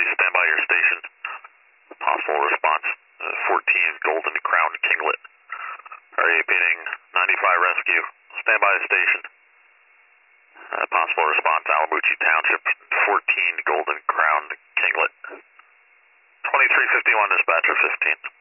stand by your station. Possible response, 14 Golden Crown Kinglet. Repeating, 95 rescue, stand by station. Possible response, Alamucci Township, 14 Golden Crown Kinglet. 2351 dispatcher 15.